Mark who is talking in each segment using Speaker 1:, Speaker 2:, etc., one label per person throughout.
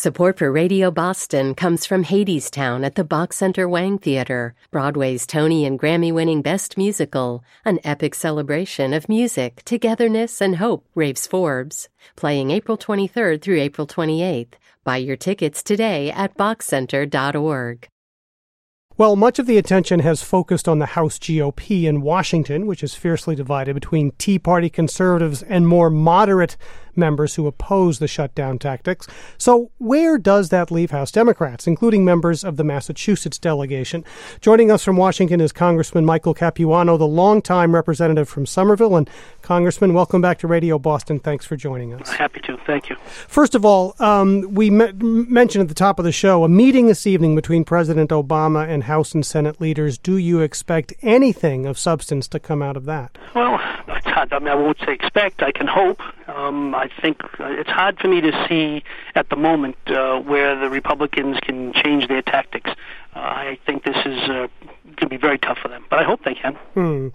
Speaker 1: Support for Radio Boston comes from Hadestown at the Bach Center Wang Theater, Broadway's Tony and Grammy-winning Best Musical, an epic celebration of music, togetherness, and hope, raves Forbes. Playing April 23rd through April 28th. Buy your tickets today at bachcenter.org.
Speaker 2: Well, much of the attention has focused on the House GOP in Washington, which is fiercely divided between Tea Party conservatives and more moderate members who oppose the shutdown tactics. So where does that leave House Democrats, including members of the Massachusetts delegation? Joining us from Washington is Congressman Michael Capuano, the longtime representative from Somerville. And Congressman, welcome back to Radio Boston. Thanks for joining us.
Speaker 3: Happy to. Thank you.
Speaker 2: First of all, we mentioned at the top of the show a meeting this evening between President Obama and House and Senate leaders. Do you expect anything of substance to come out of that?
Speaker 3: Well, it's hard. I mean, I won't say expect. I can hope. I think it's hard for me to see at the moment where the Republicans can change their tactics. I think this is going to be very tough for them, but I hope they can.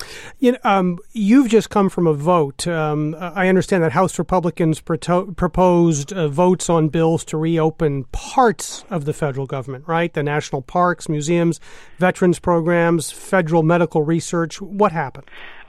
Speaker 2: You've just come from a vote. I understand that House Republicans proposed votes on bills to reopen parts of the federal government, right? The national parks, museums, veterans programs, federal medical research. What happened?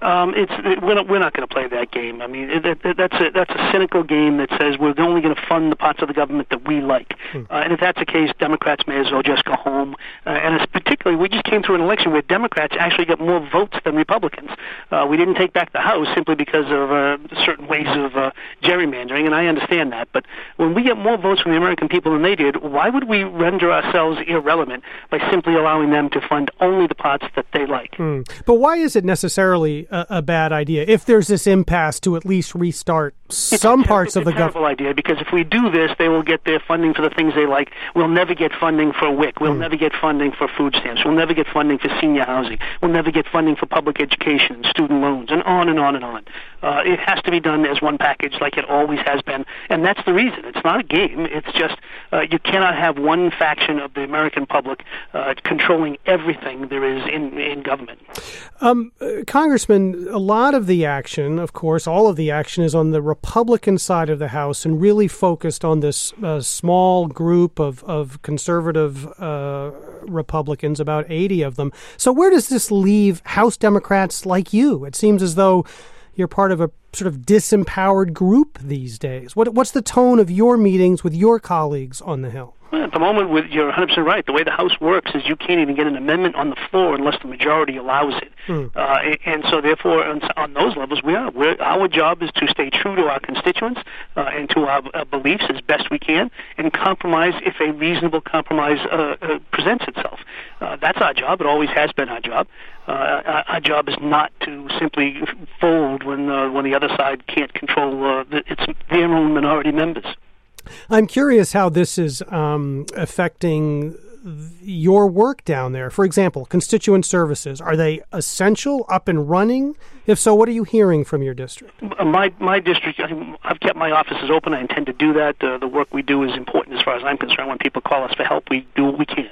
Speaker 3: We're not going to play that game. I mean, that's a cynical game that says we're only going to fund the parts of the government that we like. And if that's the case, Democrats may as well just go home. And it's particularly, we just came through an election where Democrats actually got more votes than Republicans. We didn't take back the House simply because of certain ways of gerrymandering, and I understand that. But when we get more votes from the American people than they did, why would we render ourselves irrelevant by simply allowing them to fund only the parts that they like?
Speaker 2: But why is it necessarily a bad idea if there's this impasse to at least restart some parts of the government?
Speaker 3: It's a terrible idea, because if we do this, they will get their funding for the things they like. We'll never get funding for WIC. We'll never get funding for food stamps. We'll never get funding for senior housing. We'll never get funding for public education and student loans, and on and on and on. It has to be done as one package like it always has been, and that's the reason. It's not a game. It's just you cannot have one faction of the American public controlling everything there is in government.
Speaker 2: Congressman, a lot of the action, of course, all of the action is on the Republican side of the House and really focused on this small group of conservative Republicans, about 80 of them. So where does this leave House Democrats like you? It seems as though you're part of a sort of disempowered group these days. What's the tone of your meetings with your colleagues on the Hill?
Speaker 3: Well, at the moment, you're 100% right. The way the House works is you can't even get an amendment on the floor unless the majority allows it. And so, therefore, on those levels, our job is to stay true to our constituents and to our beliefs as best we can, and compromise if a reasonable compromise presents itself. That's our job. It always has been our job. Our job is not to simply fold when the other side can't control their own minority members.
Speaker 2: I'm curious how this is affecting your work down there. For example, constituent services, are they essential, up and running? If so, what are you hearing from your district?
Speaker 3: My district, I've kept my offices open. I intend to do that. The work we do is important as far as I'm concerned. When people call us for help, we do what we can.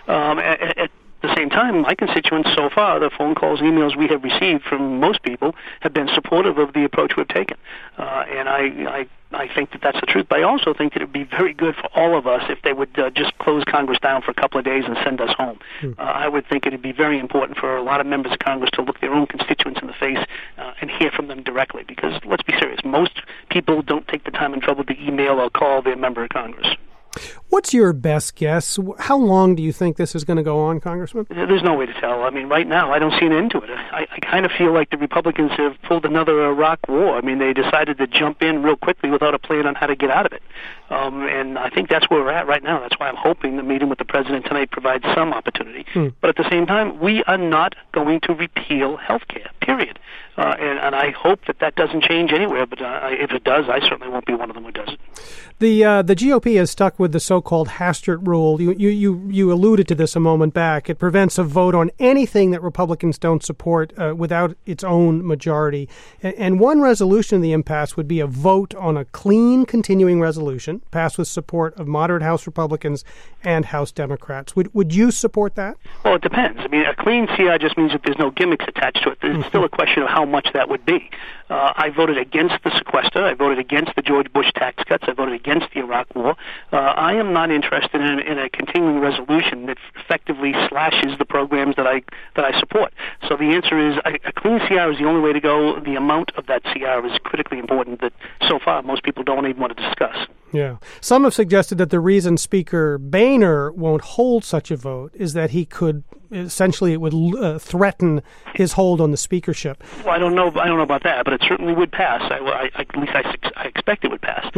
Speaker 3: At the same time, my constituents so far, the phone calls, emails we have received from most people have been supportive of the approach we've taken. And I think that that's the truth, but I also think that it would be very good for all of us if they would just close Congress down for a couple of days and send us home. I would think it would be very important for a lot of members of Congress to look their own constituents in the face and hear from them directly, because let's be serious, most people don't take the time and trouble to email or call their member of Congress.
Speaker 2: What's your best guess? How long do you think this is going to go on, Congressman?
Speaker 3: There's no way to tell. I mean, right now, I don't see an end to it. I kind of feel like the Republicans have pulled another Iraq war. I mean, they decided to jump in real quickly without a plan on how to get out of it. And I think that's where we're at right now. That's why I'm hoping the meeting with the president tonight provides some opportunity. But at the same time, we are not going to repeal health care, period. And I hope that doesn't change anywhere, but if it does, I certainly won't be one of them who does it.
Speaker 2: The GOP has stuck with the so-called Hastert rule. You alluded to this a moment back. It prevents a vote on anything that Republicans don't support without its own majority. And one resolution of the impasse would be a vote on a clean continuing resolution passed with support of moderate House Republicans and House Democrats. Would you support that?
Speaker 3: Well, it depends. I mean, a clean CR just means that there's no gimmicks attached to it. There's still a question of how much that would be. I voted against the sequester. I voted against the George Bush tax cuts. I voted against the Iraq war. I am am not interested in a continuing resolution that effectively slashes the programs that I support. So the answer is a clean CR is the only way to go. The amount of that CR is critically important that so far most people don't even want to discuss.
Speaker 2: Yeah. Some have suggested that the reason Speaker Boehner won't hold such a vote is that he could, essentially it would threaten his hold on the speakership.
Speaker 3: Well, I don't know about that, but it certainly would pass. At least I expect it would pass.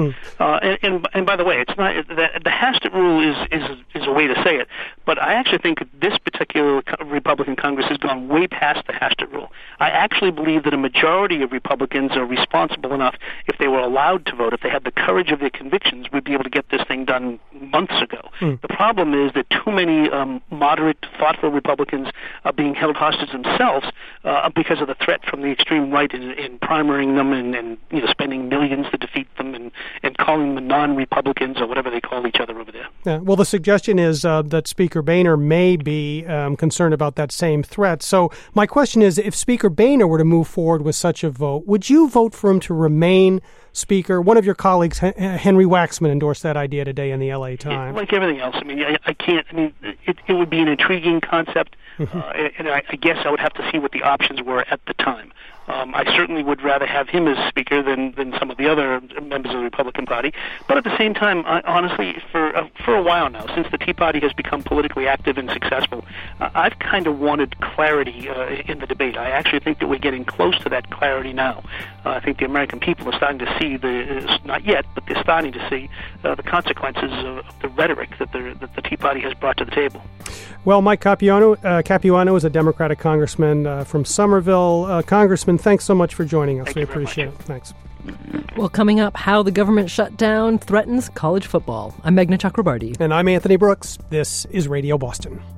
Speaker 3: And by the way, it's not the Hastert rule is a way to say it, but I actually think this particular Republican Congress has gone way past the Hastert rule. I actually believe that a majority of Republicans are responsible enough, if they were allowed to vote, if they had the courage of their convictions, we'd be able to get this thing done months ago. The problem is that too many moderate, thoughtful Republicans are being held hostage themselves because of the threat from the extreme right in primarying them and spending millions to defeat them and calling them non-Republicans or whatever they call each other over there.
Speaker 2: Yeah, well, the suggestion is that Speaker Boehner may be concerned about that same threat. So my question is, if Speaker Boehner were to move forward with such a vote, would you vote for him to remain Speaker? One of your colleagues, Henry Waxman, endorsed that idea today in the LA Times.
Speaker 3: Like everything else, I mean, I can't. I mean, it would be an intriguing concept, and I guess I would have to see what the options were at the time. I certainly would rather have him as Speaker than some of the other members of the Republican Party. But at the same time, honestly, for a while now, since the Tea Party has become politically active and successful, I've kind of wanted clarity in the debate. I actually think that we're getting close to that clarity now. I think the American people are starting to see not yet, but they're starting to see the consequences of the rhetoric that the Tea Party has brought to the table.
Speaker 2: Well, Mike Capuano is a Democratic congressman from Somerville. Congressman, thanks so much for joining us.
Speaker 3: Thank
Speaker 2: we
Speaker 3: you very
Speaker 2: appreciate
Speaker 3: much.
Speaker 2: it. Thanks.
Speaker 4: Well, coming up, how the government shutdown threatens college football. I'm Meghna Chakrabarti.
Speaker 2: And I'm Anthony Brooks. This is Radio Boston.